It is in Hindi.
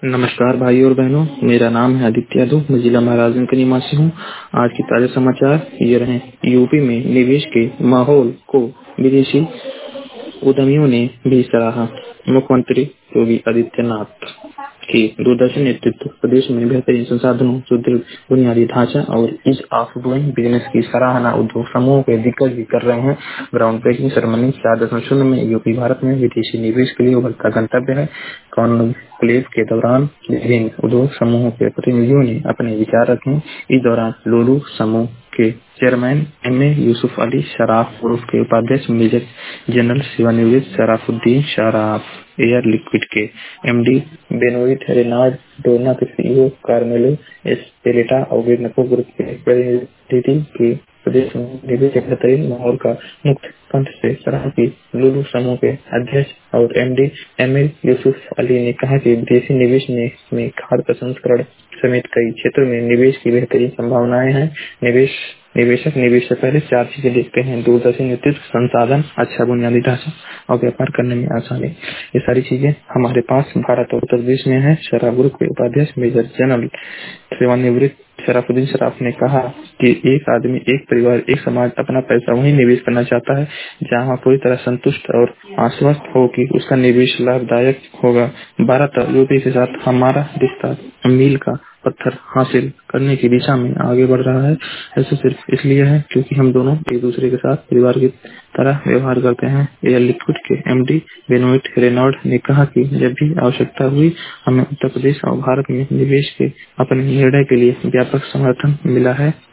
नमस्कार भाई और बहनों, मेरा नाम है आदित्य यादव। मैं जिला महाराजगंज का निवासी हूँ। आज के ताज़ा समाचार ये रहे। यूपी में निवेश के माहौल को विदेशी उद्यमियों ने भी सराहा। मुख्यमंत्री योगी आदित्यनाथ की दूरदर्शी नेतृत्व प्रदेश में बेहतरीन संसाधनों, सुदृढ़ बुनियादी ढांचा और ईज ऑफ डूइंग बिजनेस की सराहना उद्योग समूहों के दिग्गज भी कर रहे हैं। ग्राउंड ब्रेकिंग सेरेमनी 4.0 में यूपी भारत में विदेशी निवेश के लिए उभरता गंतव्य है। कॉन्क्लेव के दौरान विभिन्न उद्योग समूहों के प्रतिनिधियों ने अपने विचार रखे। इस दौरान लुलु समूह के chairman M A. Yusuff Ali Sharaf उर्फ के उपाध्यक्ष मेजर जनरल सेवानिवृत्त शराफुद्दीन शराफ, एयर लिक्विड के एमडी बेनोइट रेनाल्ड डोना के सीईओ कार्मेलो एस्पेलेटा और विग्नको ग्रुप के प्रतिनिधि के प्रदेश में निवेश के बेहतरीन माहौल का मुक्त कंठ से सराहना की। लुलु समूह के अध्यक्ष और एमडी एम.ए. यूसुफ अली ने कहा कि विदेशी निवेश में खाद्य प्रसंस्करण समेत कई क्षेत्रों में निवेश की बेहतरीन संभावनाएं हैं। निवेशक निवेश से पहले 4 चीजें देखते हैं: दूरदर्शी नेतृत्व, संसाधन, अच्छा बुनियादी ढांचा और व्यापार करने में आसानी। ये सारी चीजें हमारे पास भारत और उत्तर प्रदेश में है। शराफ ग्रुप के उपाध्यक्ष मेजर जनरल सेवानिवृत्त शराफुद्दीन शराफ ने कहा कि एक आदमी, एक परिवार, एक समाज अपना पैसा वहीं निवेश करना चाहता है जहां पूरी तरह संतुष्ट और आश्वस्त हो कि उसका निवेश लाभदायक होगा। भारत और यूपी के साथ हमारा रिश्ता मील का पत्थर हासिल करने की दिशा में आगे बढ़ रहा है। ऐसा सिर्फ इसलिए है क्योंकि हम दोनों एक दूसरे के साथ परिवार की तरह व्यवहार करते हैं। एयर लिक्विड के एमडी बेनोइट रेनॉल्ड ने कहा कि जब भी आवश्यकता हुई, हमें उत्तर प्रदेश और भारत में निवेश के अपने निर्णय के लिए व्यापक समर्थन मिला है।